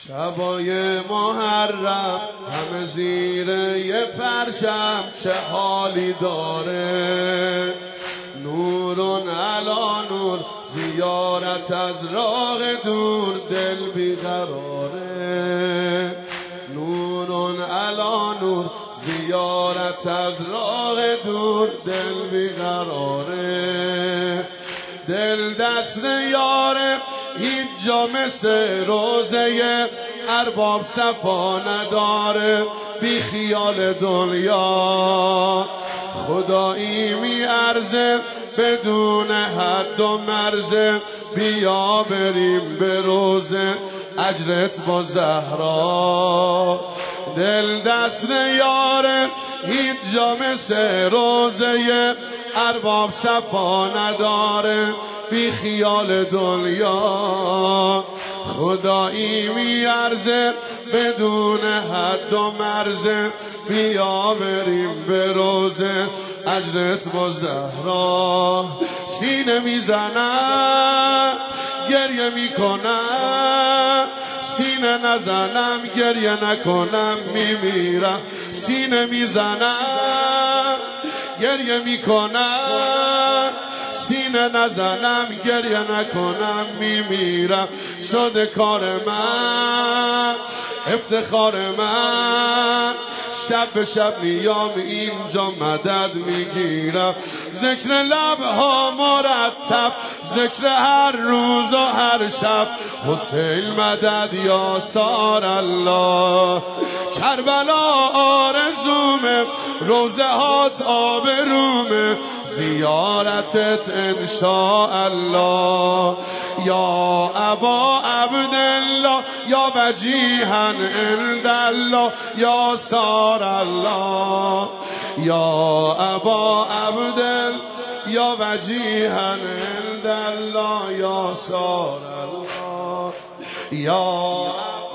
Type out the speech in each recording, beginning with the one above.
شبای محرم همه زیر یه پرچم چه حالی داره، نورون علا نور زیارت از راه دور دل بیقراره، نورون علا نور زیارت از راه دور دل بیقراره، دل دست یاره هیچ جا مثل روزه ارباب صفا نداره، بی خیال دنیا خدایی میارزه بدون حد و مرزه، بیا بریم به روزه اجرت با زهرا، دل دست یاره هیچ جا مثل روزه ارباب صفا نداره، بی خیال دنیا خدایی میارزه بدون حد و مرزه، بیا بریم به روزه اجرت با زهرا، سینه میزنم گریه میکنم، سینه نزنم گریه نکنم میمیرم، سینه میزنم گریه میکنم، سینه نزنم گریه نکنم میمیرم، شده کار من افتخار من، شب به شب میام اینجا مدد میگیرم، ذکر لبها مرتب ذکر هر روز و هر شب، حسین مدد یا سار الله، کربلا آرزومه روزه هات آبرومه زیارتت انشاءالله، یا ابا عبدالله یا وجیها عند الله یا سار الله، یا ابا عبدالله یا وجیها عند الله یا سار الله، یا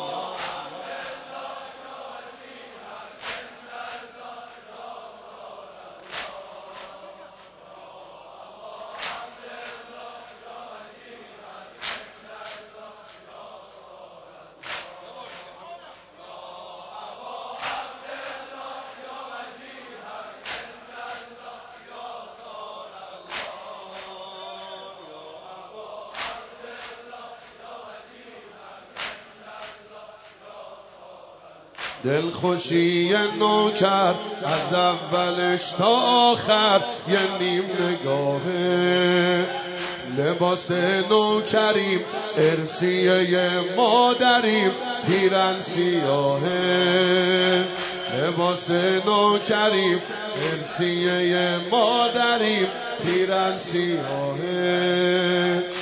دلخوشی نوکر از اولش تا آخر یه نیم نگاهه، لباس نوکریم ارسیه مادریم پیرن سیاهه، لباس نوکریم ارسیه مادریم پیرن سیاهه،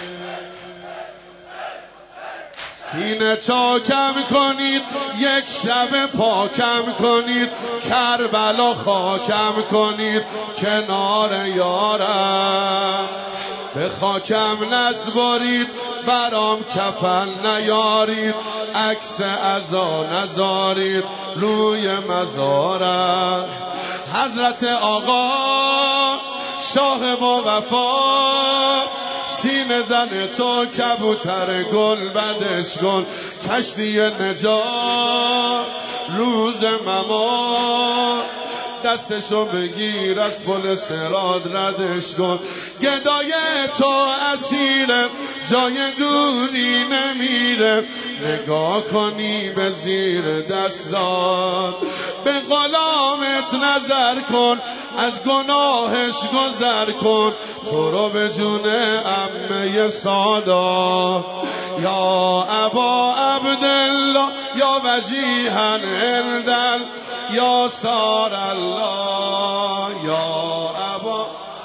سینه چاکم کنید یک شب پاکم کنید، کربلا خاکم کنید کنار یارم، به خاکم نسپارید برام کفن نیارید، عکس عزا نذارید روی مزارم، حضرت آقا شاه با وفا، سینه زن تو کبوتر گل بدش کن، کشتی نجات روز ممات دستشو بگیر از پل صراط ردش کن، گدای تو اسیره جای دوری نمیره، نگاه کنی به زیر دستات، به غلامت نظر کن از گناهش گذر کن، تو رو به جون عمه سادات، یا ابا عبدالله یا وجیها عند الله یا سار الله، یا ابا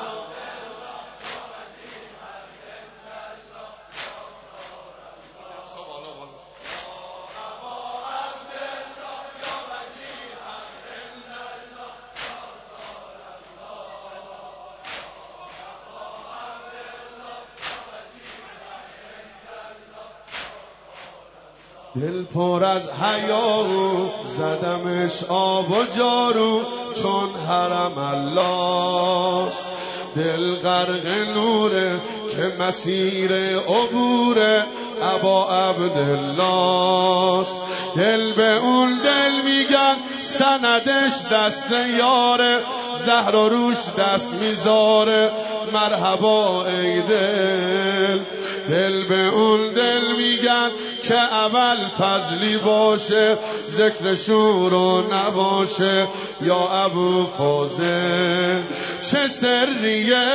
دل پر از حیا زدمش آب و جارو چون حرم الله است، دل غرق نوره که مسیر عبور ابا عبدالله ماست. دل به اون دل میگن سندش دست یاره، زهر و روش دست میذاره مرحبا ای دل. دل به اون دل میگن که اول فضلی باشه، ذکر شور و نباشه یا ابو فاضل. چه سریه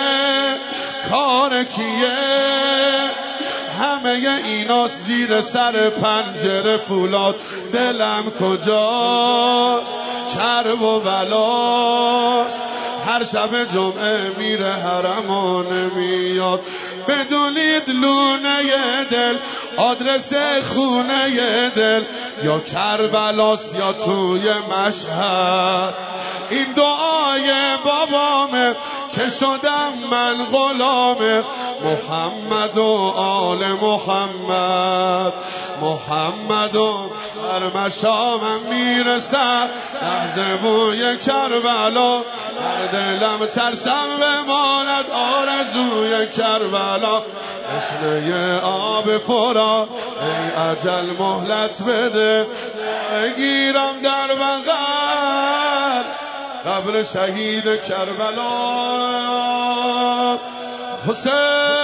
کار کیه، همه ایناست زیر سر پنجره فولاد. دلم کجاست کرب و بلاست، هر شب جمعه میره حرم و نمیاد. بدونید لونه دل آدرس خونه دل، یا کربلاست یا توی مشهد. این دعای بابامه که شدم من غلام محمد و آل محمد. محمد و هر مشامم میرسد لحظه بوی کربلا، در دلم ترسم بماند آرزوی کربلا. تشنه آب فرات ای اجل مهلت بده، بگیرم در بغل قبر شهید کربلا. حسین